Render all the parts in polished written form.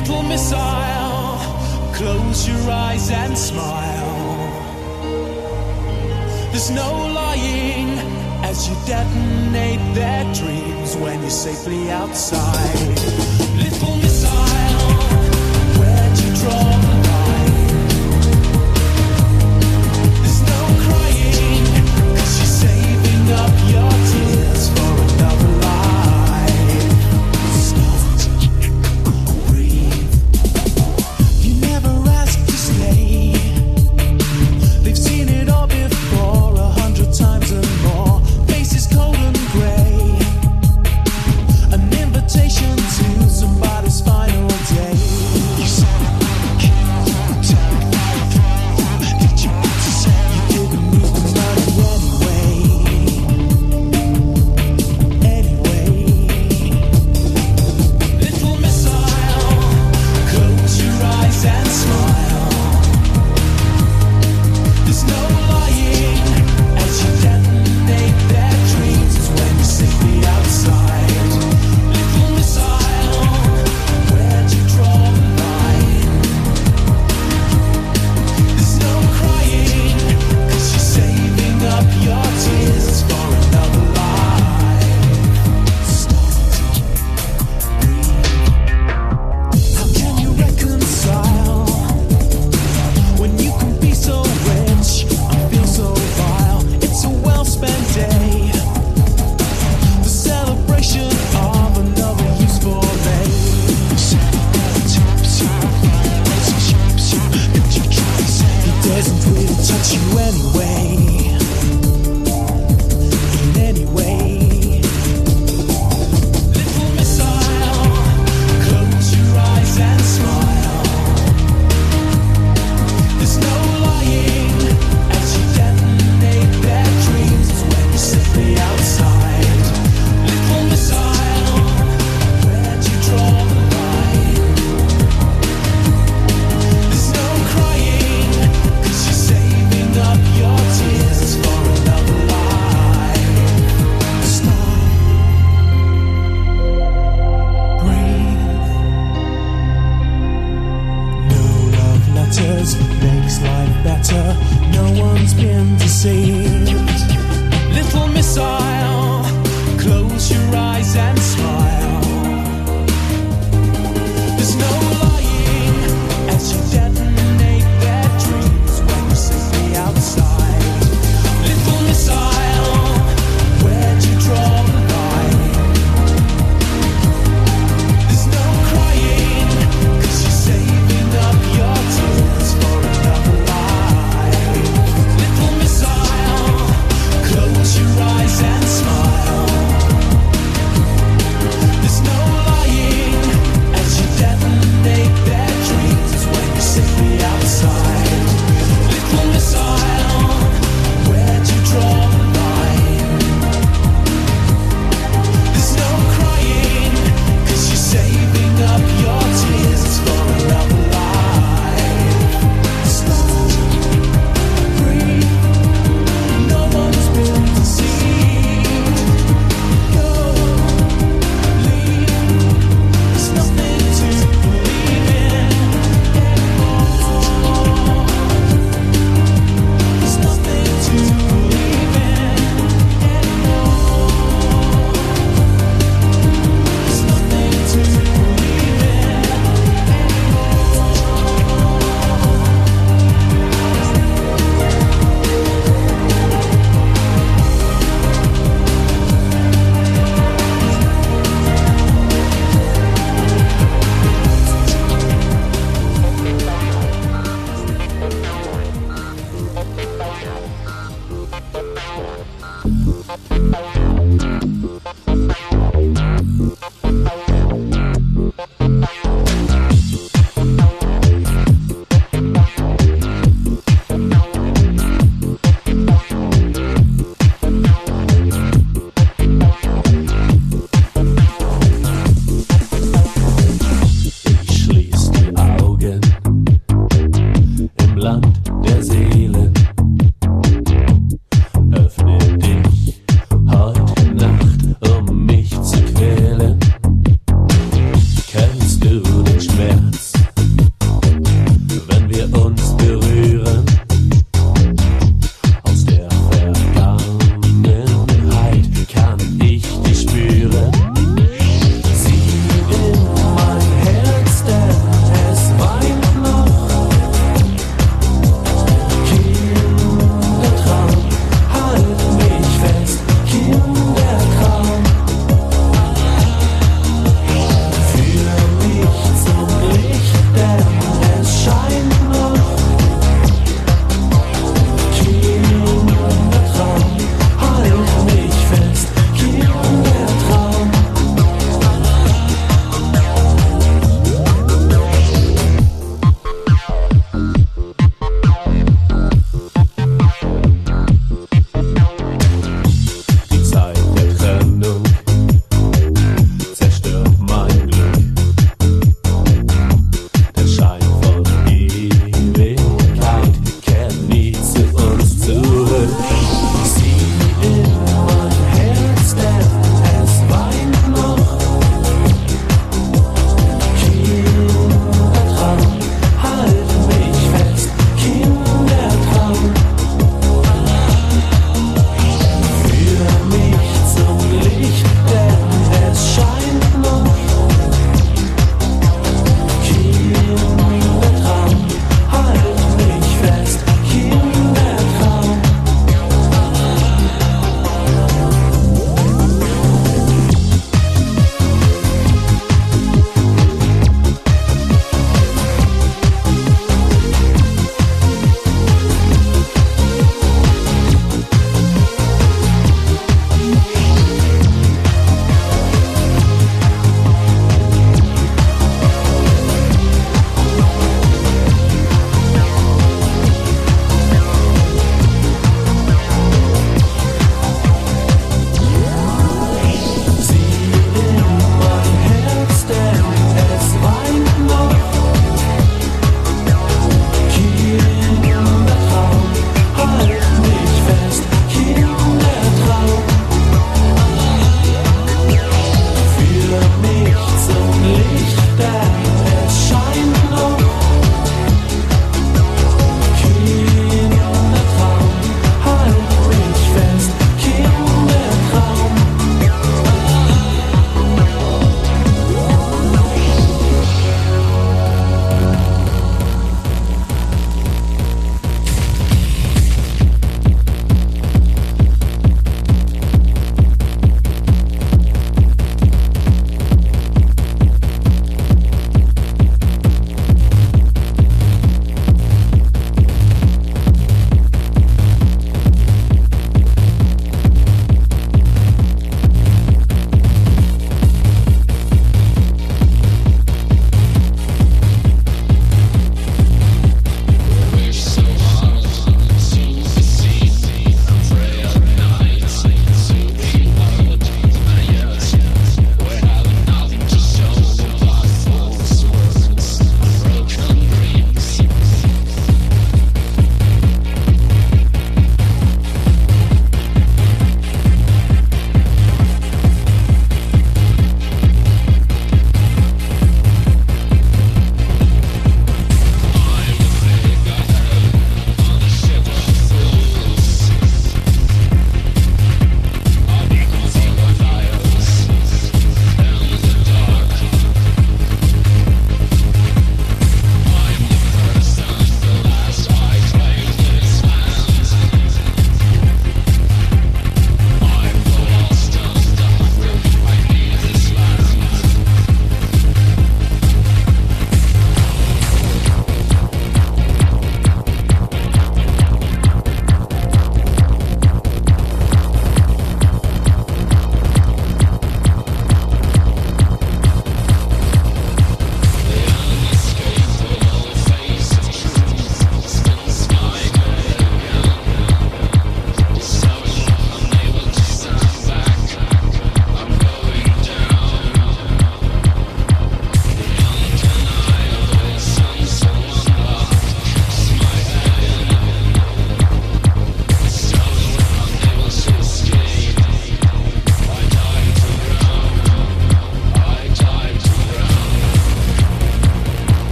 Little missile, close your eyes and smile. There's no lying as you detonate their dreams when you're safely outside. Little missile, where'd you draw the line? There's no crying, 'cause you're saving up your tears for another life. Stop, breathe. You never ask to stay. They've seen it all before 100 times and more. Faces cold and grey. An invitation to somebody's final day. You said it can't tell. Did you say you didn't need the money anyway? Anyway. Little missile, close your eyes and smile. There's no lying as you detonate their dreams when you're safely outside. Little missile, where'd you draw the line? There's no crying, 'cause you're saving up your tears for another life. Stop, breathe. How can you reconcile when you can be so rich and feel so vile? It's a well-spent day, the celebration of another useful day. It doesn't really touch you anyway. In any way. Little missile, close your eyes and smile. There's no lying as you detonate their dreams when you're safely outside. Little missile, where'd you draw the line? There's no crying, 'cause you're saving up your tears for another life. Stop, breathe. No love letters makes life better. No one's been deceived. Little missile, close your eyes and smile. There's no lying as you detonate their dreams when you're safely outside. Little missile, where'd you draw the line? There's no crying, 'cause you're saving up your tears for another life. Little missile, close your eyes and smile.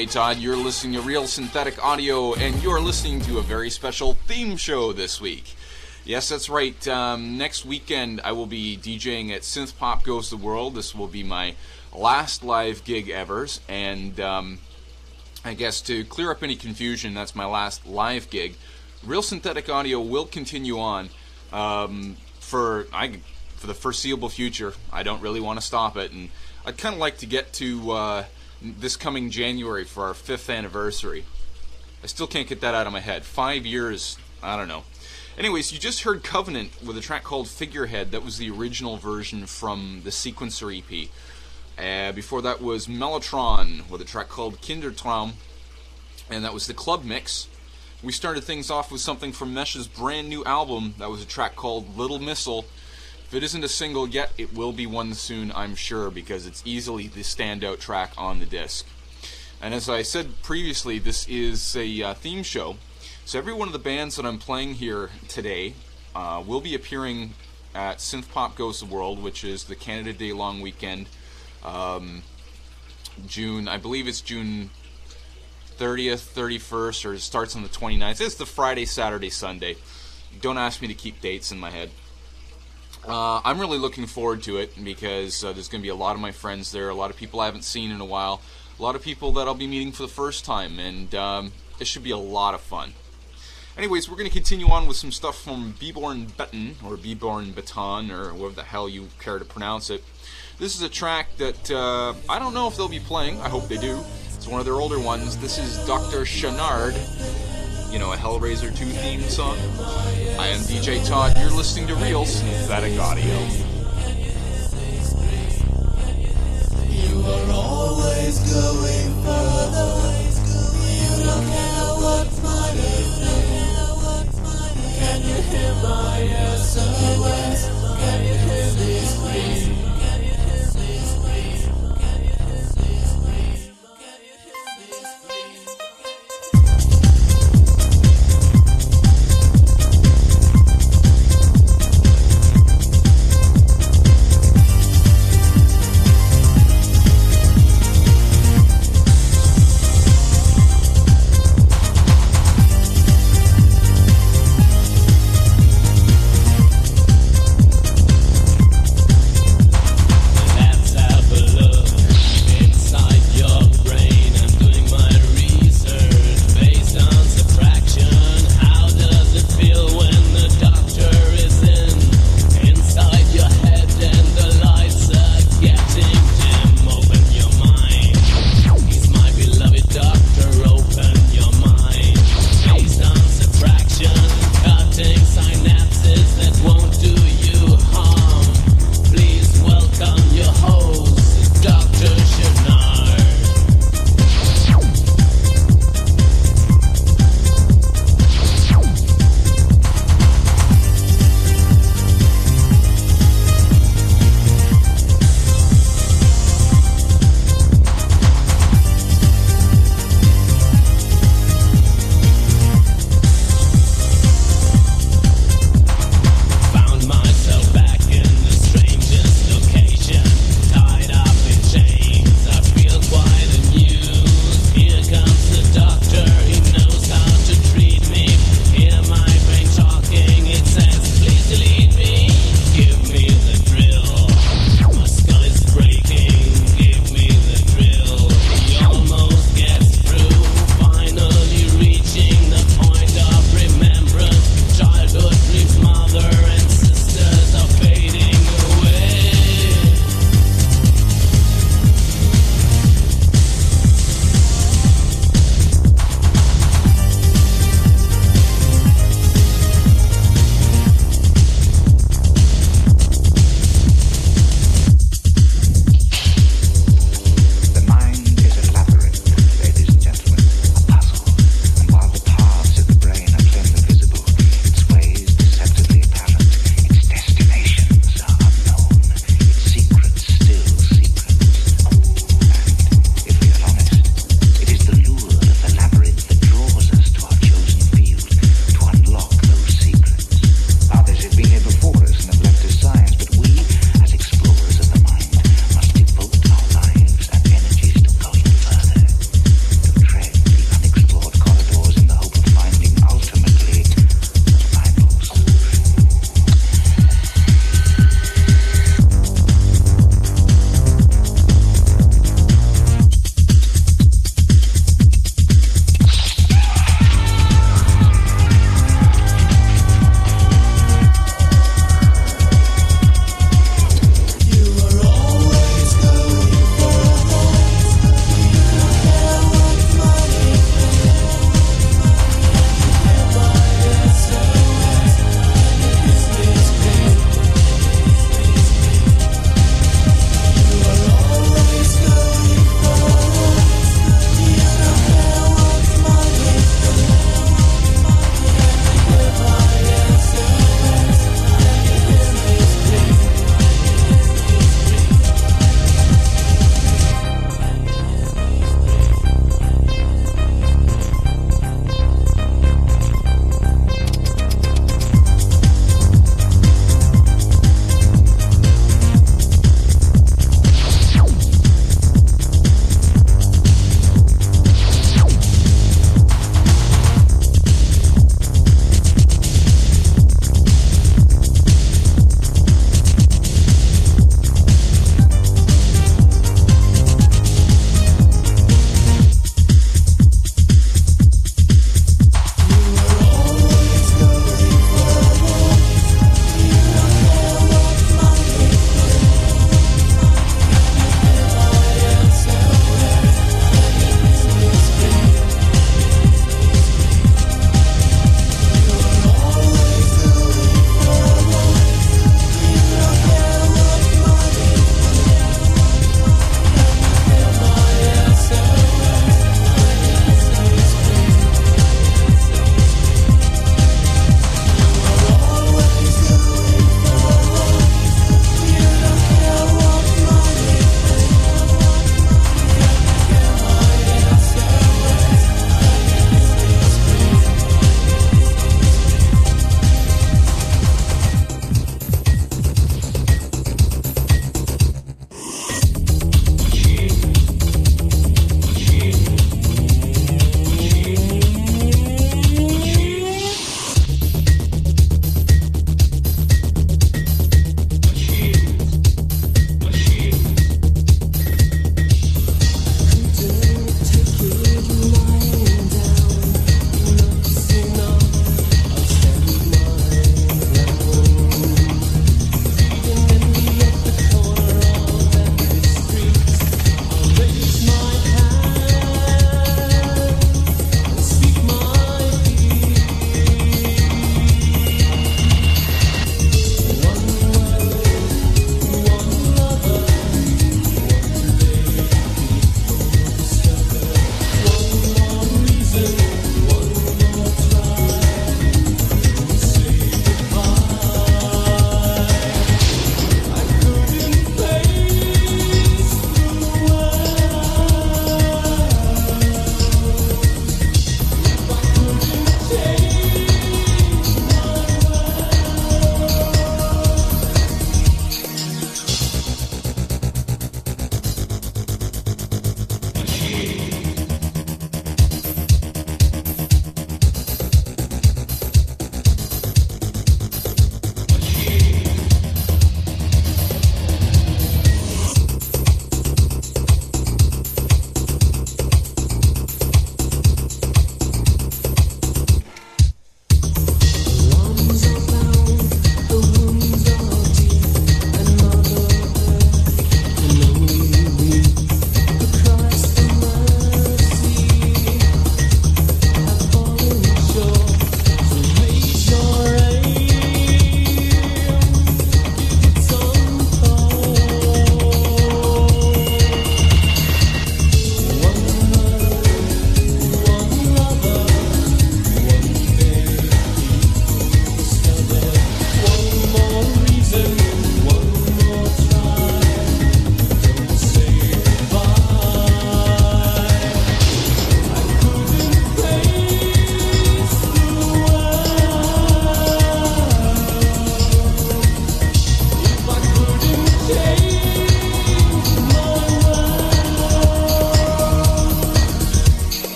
DJ Todd. You're listening to Real Synthetic Audio, and you're listening to a very special theme show this week. Yes, that's right. Next weekend, I will be DJing at Synth Pop Goes the World. This will be my last live gig ever, and I guess to clear up any confusion, that's my last live gig. Real Synthetic Audio will continue on for the foreseeable future. I don't really want to stop it, and I'd kind of like to get to this coming January for our 5th anniversary. I still can't get that out of my head. 5 years, I don't know. Anyways, you just heard Covenant with a track called Figurehead. That was the original version from the Sequencer EP. Before that was Mellotron with a track called Kindertraum, and that was the club mix. We started things off with something from Mesh's brand new album. That was a track called Little Missile. If it isn't a single yet, it will be one soon, I'm sure, because it's easily the standout track on the disc. And as I said previously, this is a theme show. So every one of the bands that I'm playing here today will be appearing at Synth Pop Goes the World, which is the Canada Day long weekend. June, I believe it's June 30th, 31st, or it starts on the 29th. It's the Friday, Saturday, Sunday. Don't ask me to keep dates in my head. I'm really looking forward to it because there's going to be a lot of my friends there, a lot of people I haven't seen in a while, a lot of people that I'll be meeting for the first time, and it should be a lot of fun. Anyways, we're going to continue on with some stuff from Beborn Beton, or Beborn Baton, or whatever the hell you care to pronounce it. This is a track that I don't know if they'll be playing. I hope they do. It's one of their older ones. This is Dr. Chenard. You know, a Hellraiser 2 theme song. I am DJ Todd. You're listening to Real Synthetic Audio. You are always going further. You don't care what might have. Can you hear my SOS? Can you hear me scream?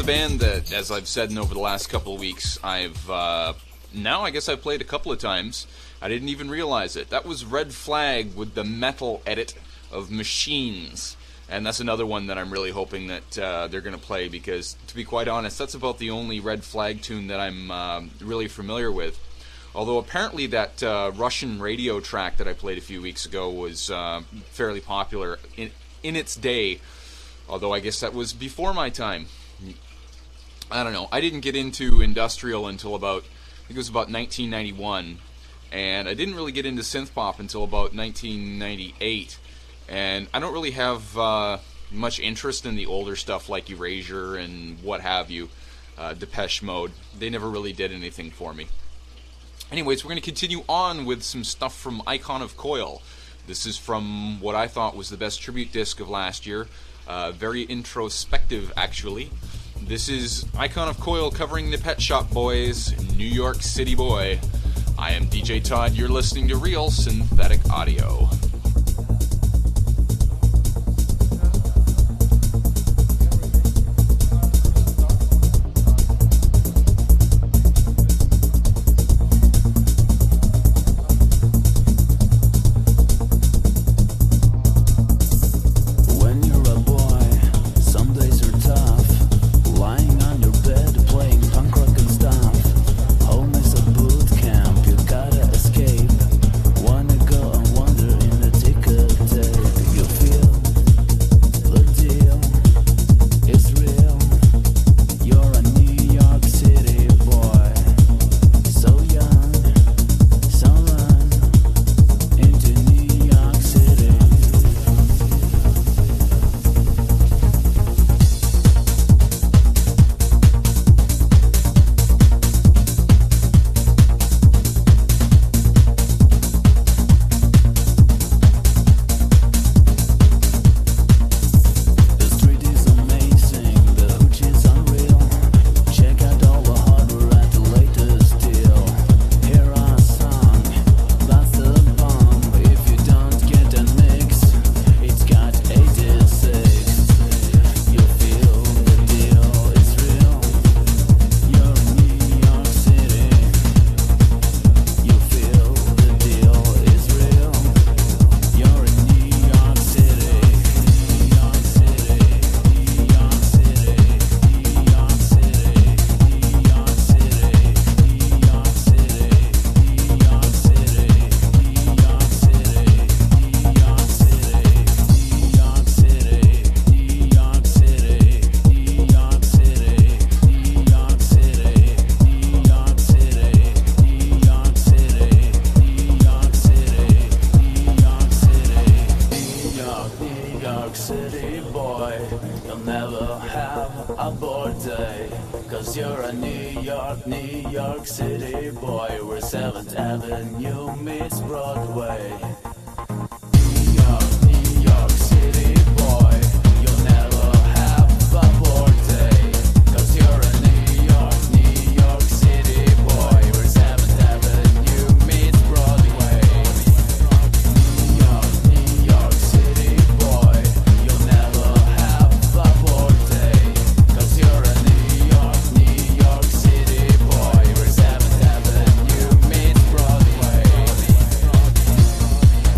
band that, as I've said over the last couple of weeks, I've now I guess I've played a couple of times. I didn't even realize it. That was Red Flag with the metal edit of Machines. And that's another one that I'm really hoping that they're going to play, because, to be quite honest, that's about the only Red Flag tune that I'm really familiar with. Although apparently that Russian radio track that I played a few weeks ago was fairly popular in its day. Although I guess that was before my time. I don't know. I didn't get into industrial until about, I think it was about 1991. And I didn't really get into synth pop until about 1998. And I don't really have much interest in the older stuff like Erasure and what have you, Depeche Mode. They never really did anything for me. Anyways, we're going to continue on with some stuff from Icon of Coil. This is from what I thought was the best tribute disc of last year. Very introspective, actually. This is Icon of Coil covering the Pet Shop Boys, New York City Boy. I am DJ Todd. You're listening to Real Synthetic Audio. Wanna go and wander in the New York City boy, where 7th Avenue meets Broadway. New York City boy, you'll never have a bored day, 'cause you're a New York City boy, where 7th Avenue meets Broadway. New York City boy, you'll never have a bored day, 'cause you're a New York City boy, where 7th Avenue meets Broadway.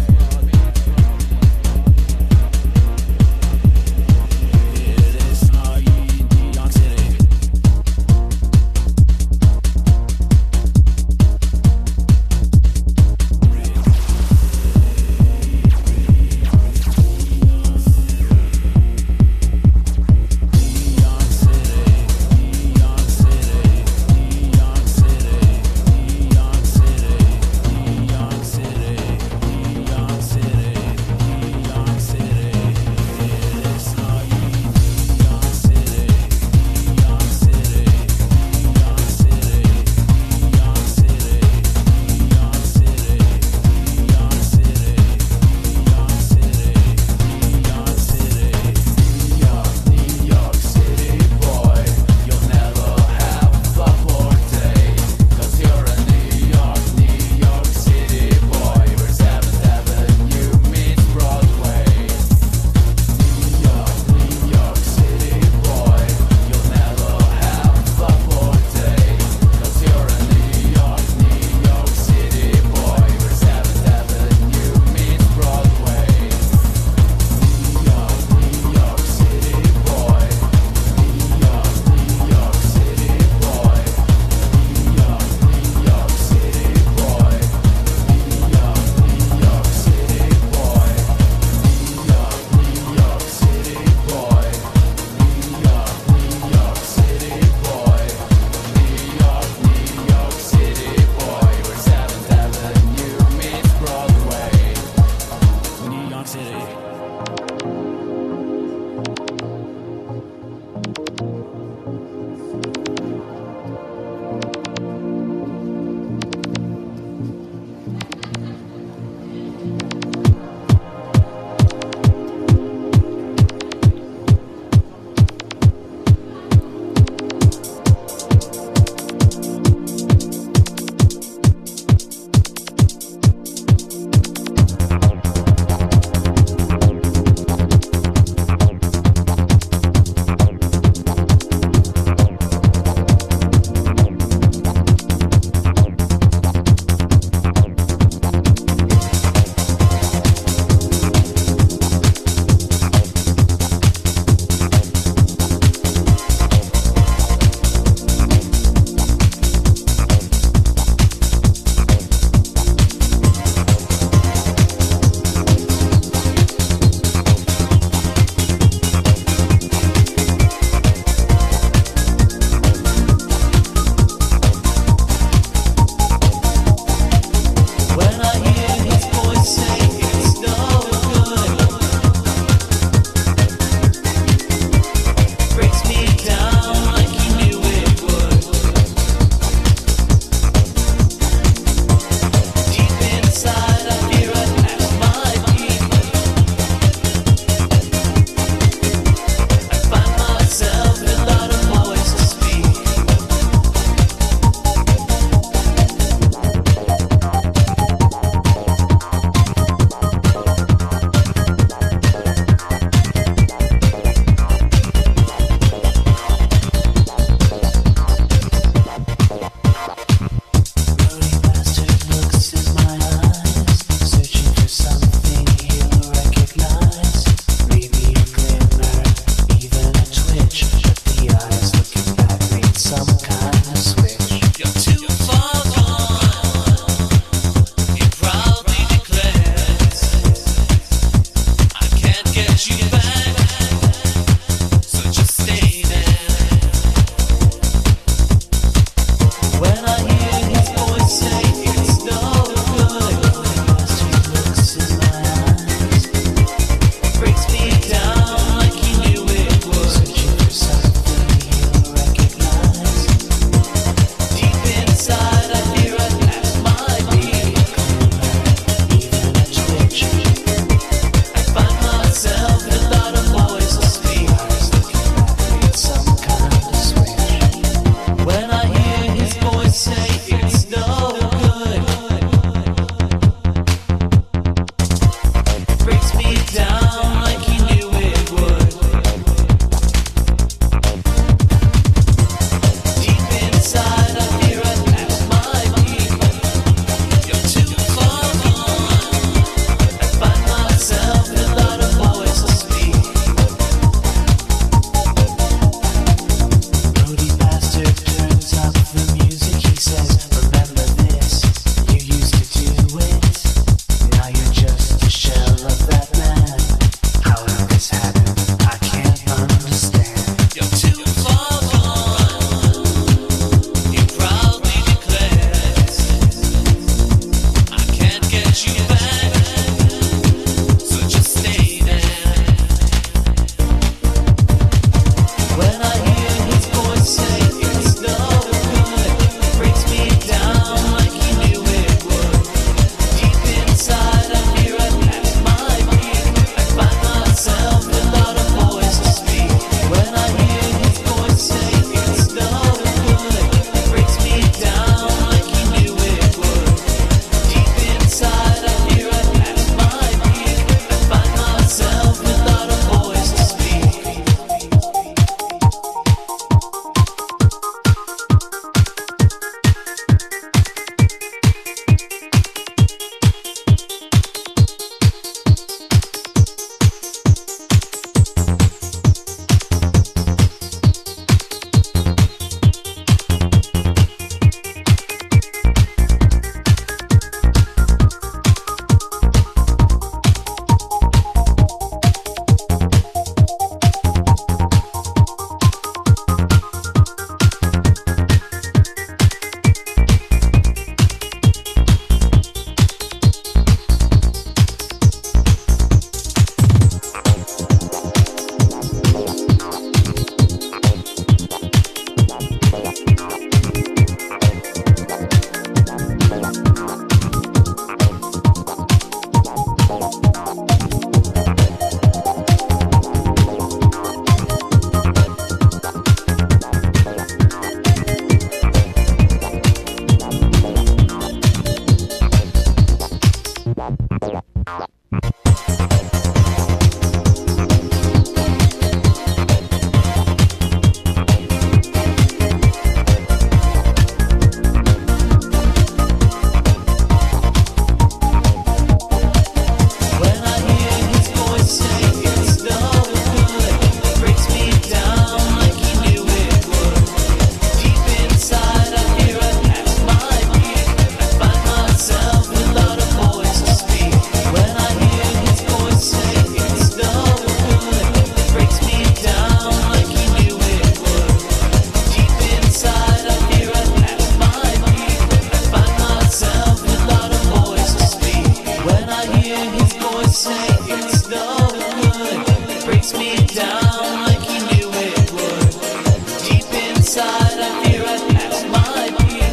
down like he knew it would. Deep inside, I fear I passed my peak.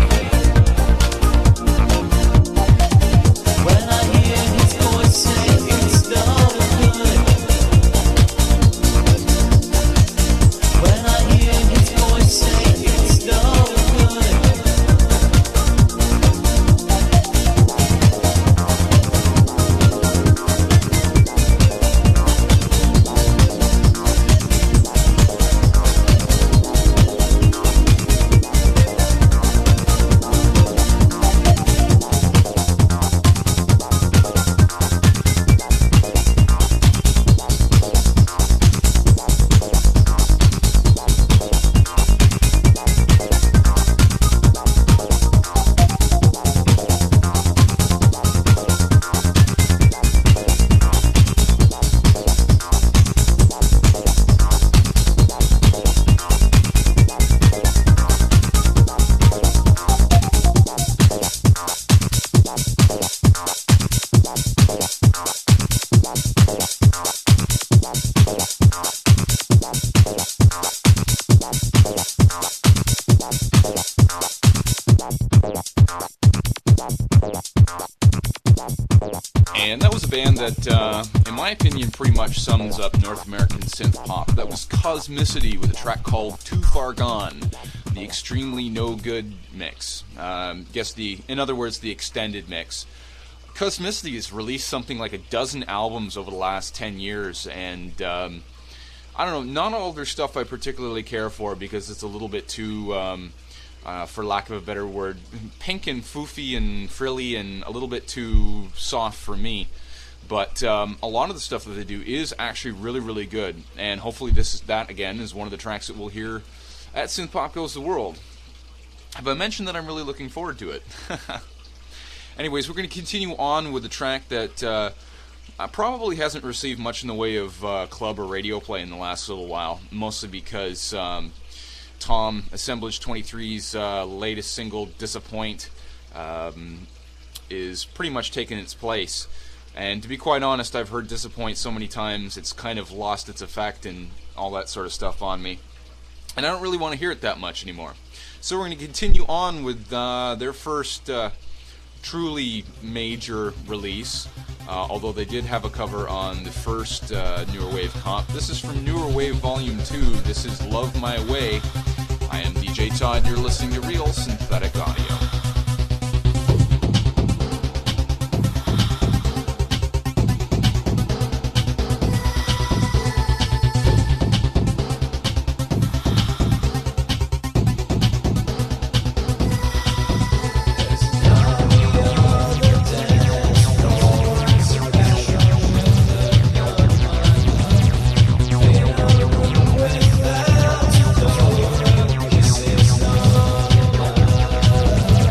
When I hear his voice say it's no good. When I hear his voice say it's no good. And that was a band that, in my opinion, pretty much sums up North American synth pop. That was Cosmicity with a track called Too Far Gone, the extremely no good mix. In other words, the extended mix. Cosmicity has released something like a dozen albums over the last 10 years, and I don't know, not all their stuff I particularly care for because it's a little bit too, for lack of a better word, pink and foofy and frilly and a little bit too soft for me. But a lot of the stuff that they do is actually really, really good, and hopefully that again is one of the tracks that we'll hear at Synth Pop Goes the World. Have I mentioned that I'm really looking forward to it? Anyways, we're going to continue on with a track that probably hasn't received much in the way of club or radio play in the last little while, mostly because Tom, Assemblage 23's latest single, Disappoint, is pretty much taking its place. And to be quite honest, I've heard Disappoint so many times, it's kind of lost its effect and all that sort of stuff on me. And I don't really want to hear it that much anymore. So we're going to continue on with their first truly major release, although they did have a cover on the first Newer Wave comp. This is from Newer Wave Volume 2. This is Love My Way. I am DJ Todd. You're listening to Real Synthetic Audio. Without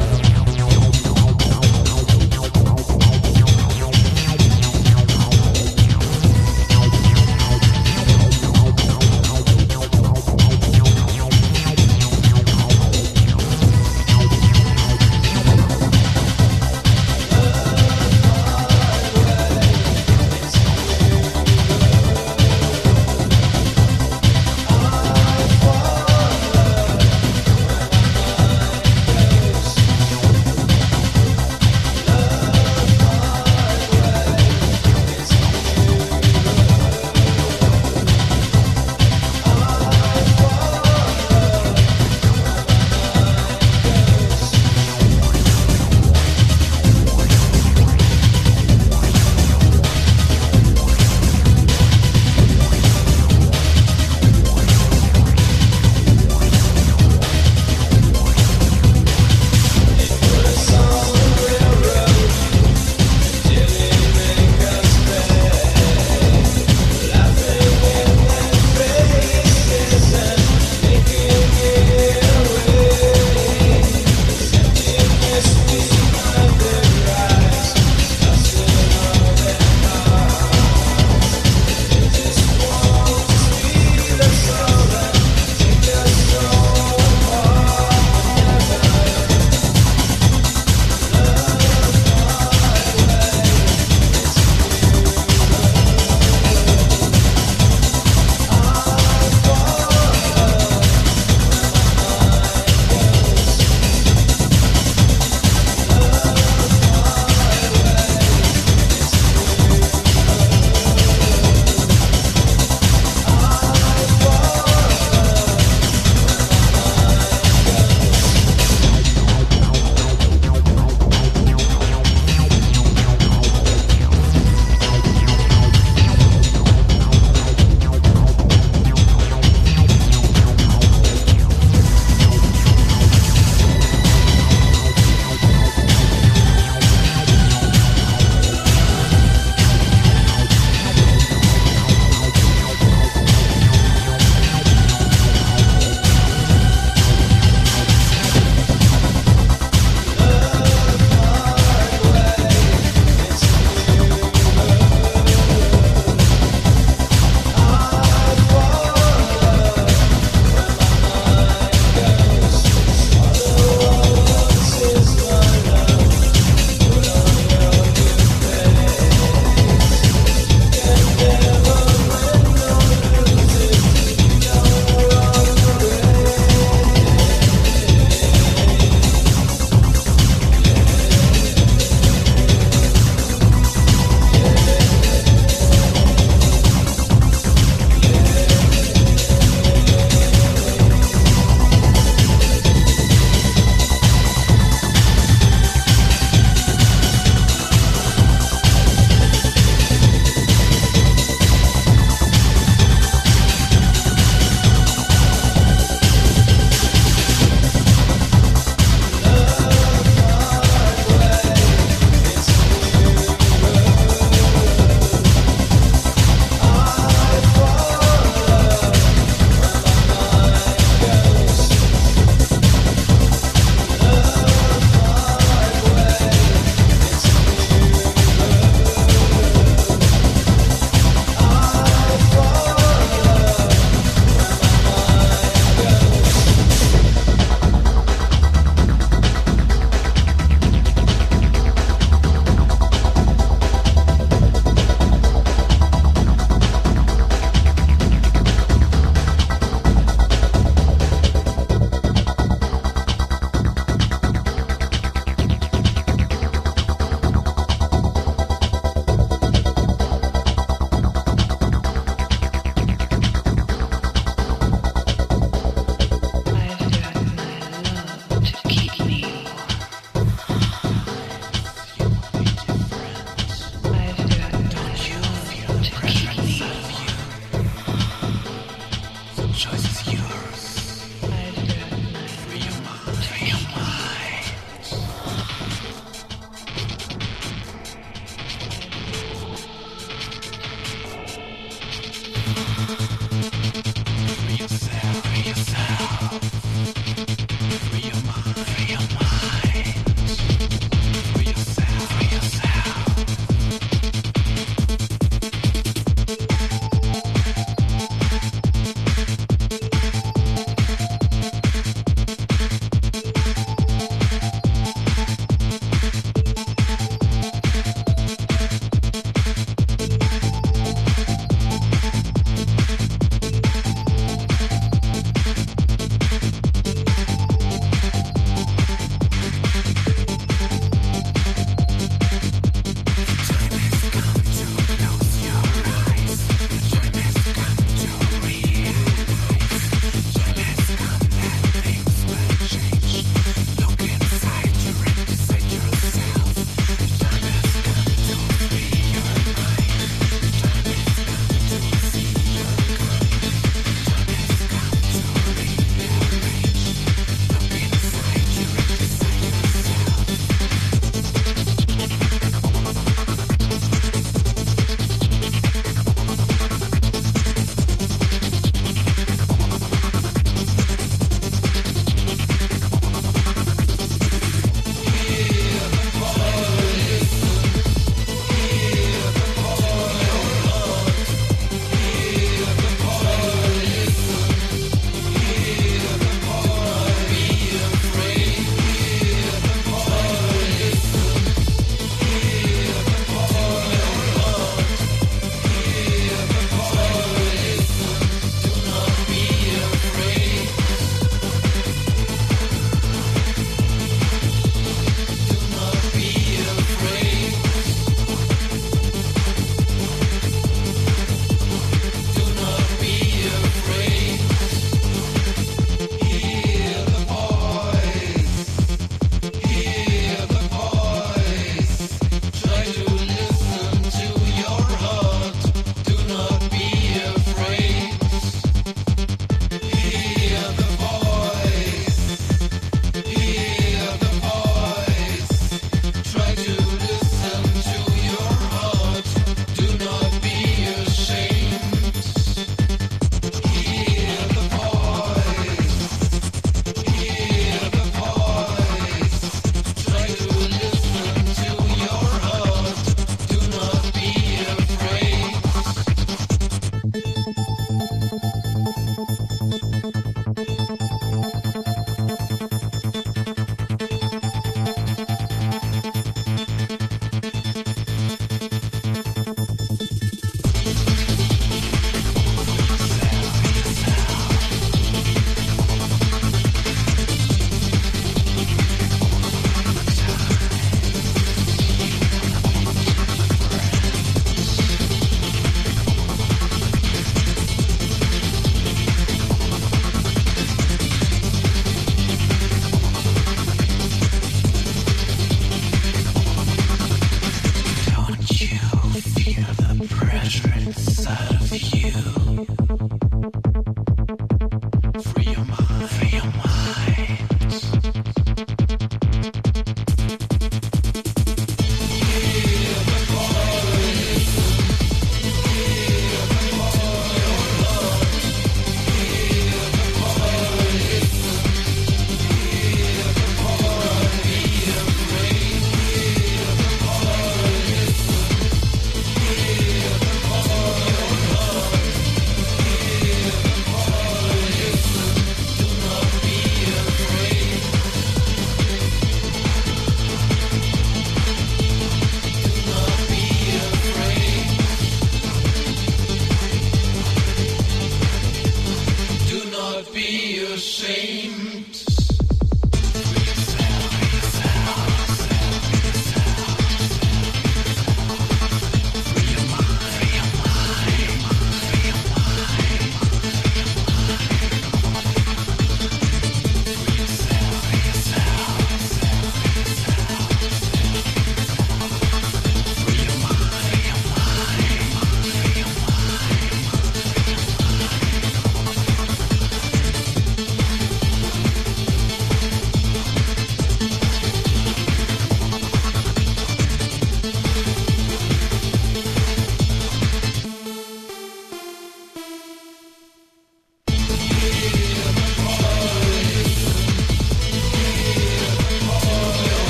choice is yours. Free your mind. Free your mind. Free yourself. Free yourself. Free your mind. Free your mind. Free yourself. Free yourself.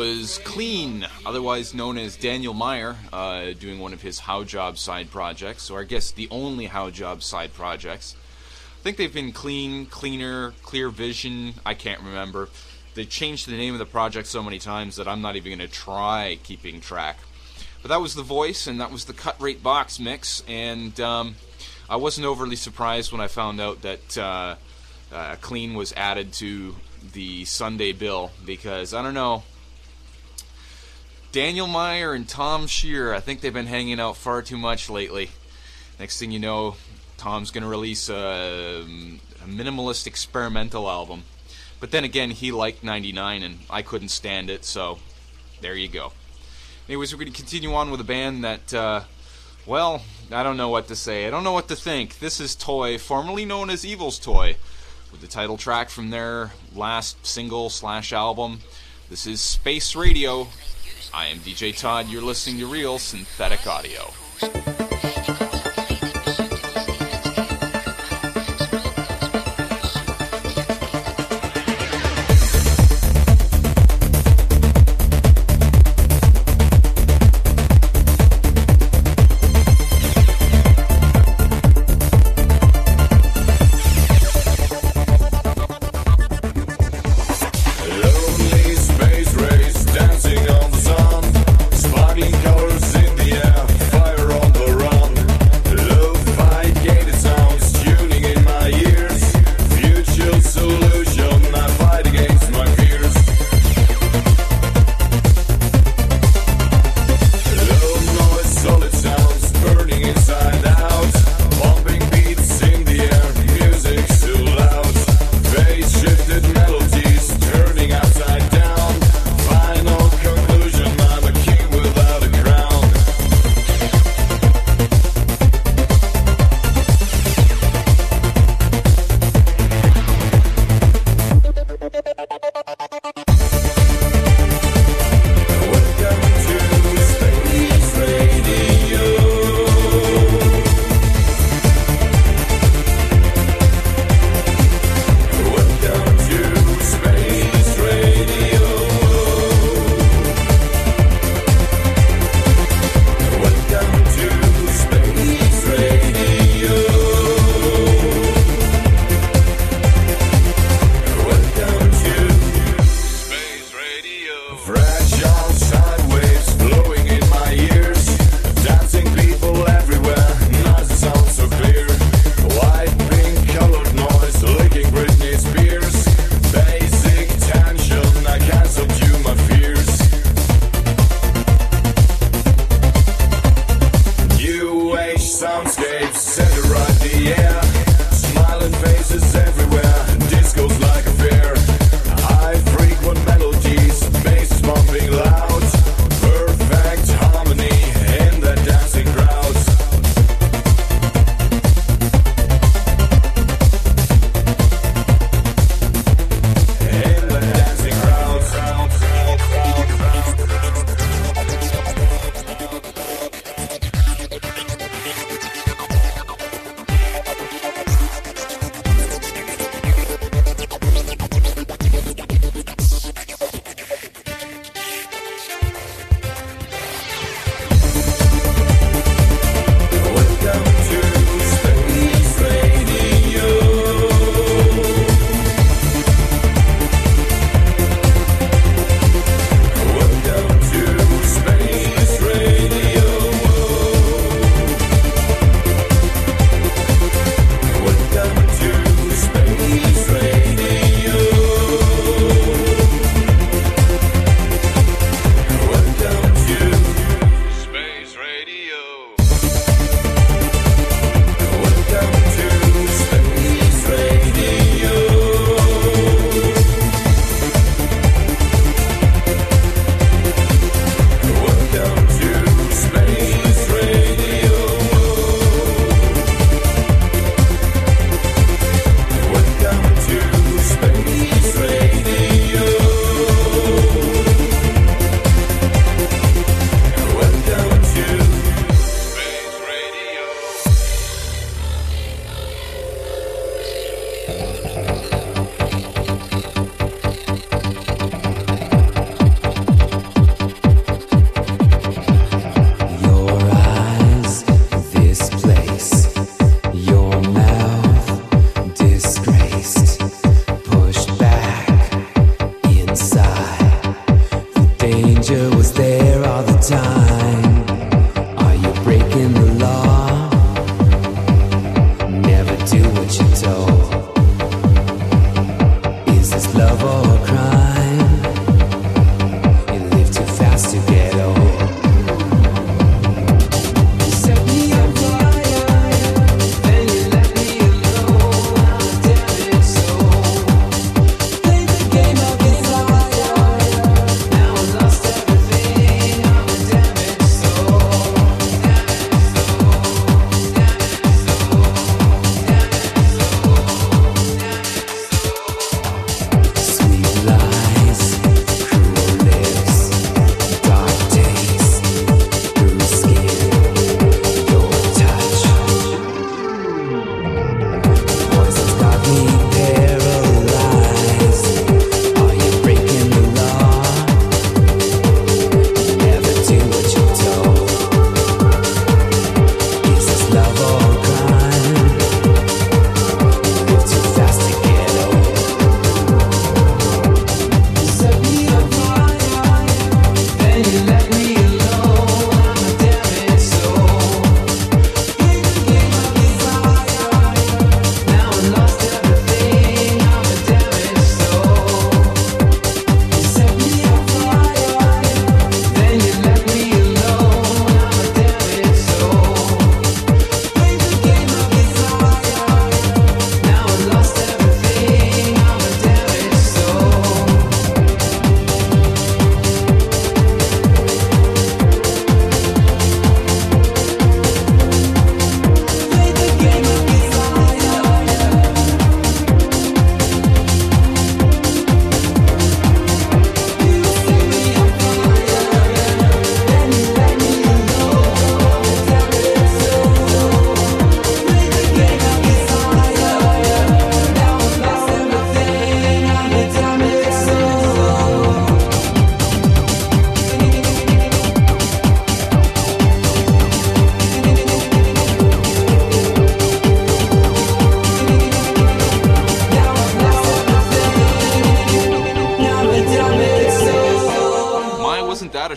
was Clean, otherwise known as Daniel Meyer, doing one of his How Job side projects, or I guess the only How Job side projects. I think they've been Clean, Cleaner, Clear Vision, I can't remember. They changed the name of the project so many times that I'm not even going to try keeping track. But that was The Voice, and that was the Cut Rate Box mix, and I wasn't overly surprised when I found out that Clean was added to the Sunday bill, because, I don't know, Daniel Meyer and Tom Shear, I think they've been hanging out far too much lately. Next thing you know, Tom's going to release a minimalist experimental album. But then again, he liked 99 and I couldn't stand it, so there you go. Anyways, we're going to continue on with a band that, well, I don't know what to say. I don't know what to think. This is Toy, formerly known as Evil's Toy, with the title track from their last single/album. This is Space Radio. I am DJ Todd. You're listening to Real Synthetic Audio. Lonely space race, dancing on the sun, sparkling colors in the air, fire on the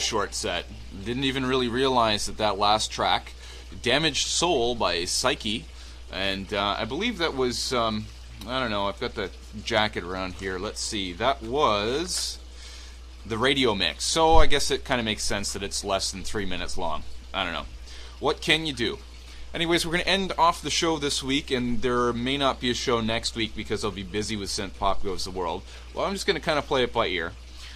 short set. Didn't even really realize that last track, Damaged Soul by Psyche, and I believe that was, I don't know, I've got the jacket around here. Let's see, that was the radio mix. So I guess it kind of makes sense that it's less than 3 minutes long. I don't know. What can you do? Anyways, we're going to end off the show this week, and there may not be a show next week because I'll be busy with Synth Pop Goes the World. Well, I'm just going to kind of play it by ear.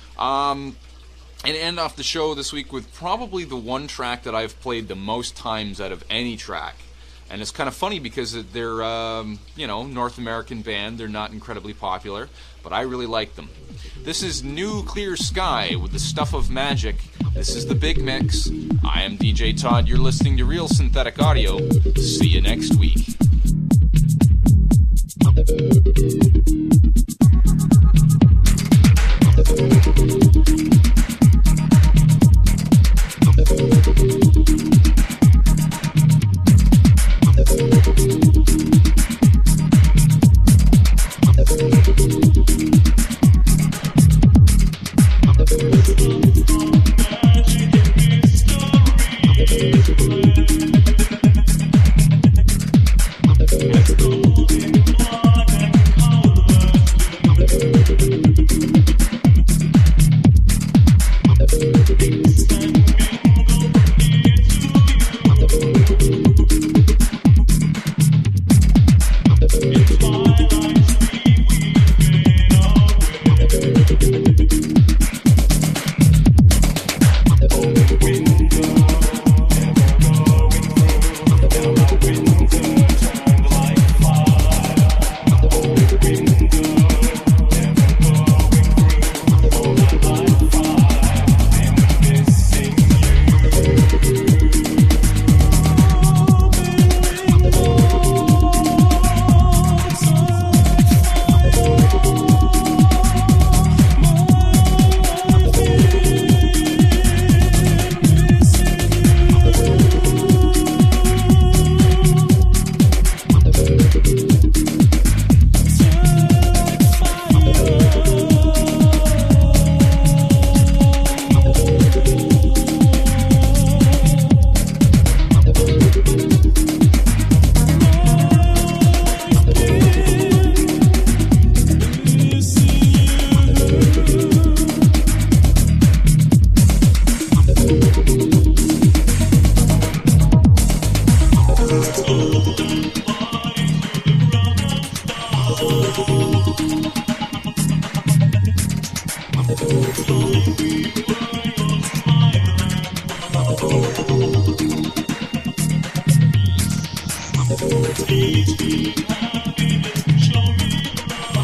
And end off the show this week with probably the one track that I've played the most times out of any track. And it's kind of funny because they're, North American band. They're not incredibly popular, but I really like them. This is New Clear Sky with the Stuff of Magic. This is the Big Mix. I am DJ Todd. You're listening to Real Synthetic Audio. See you next week.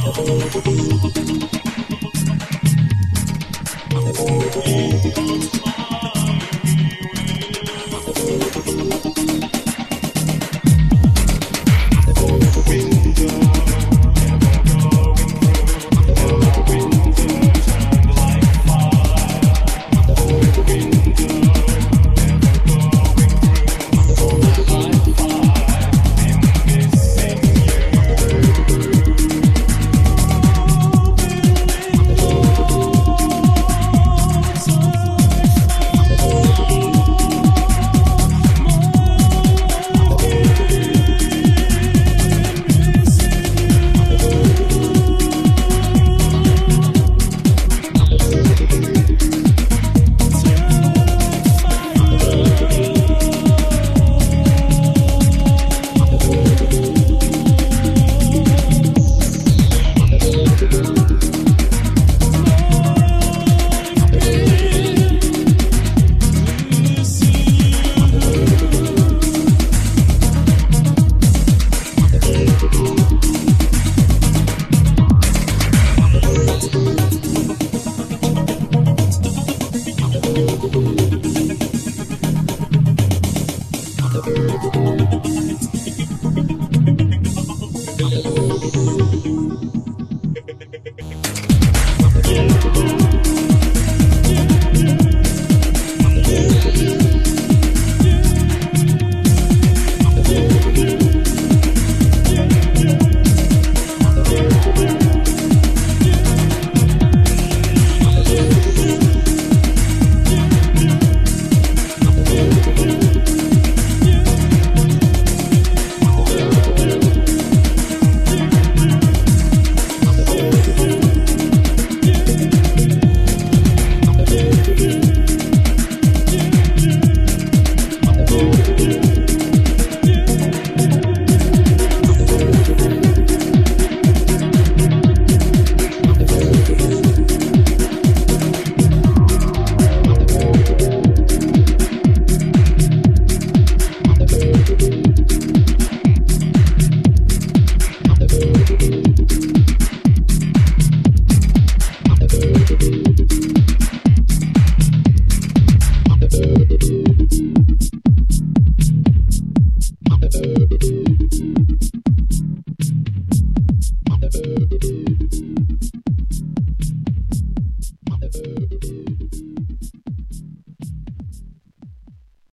Show me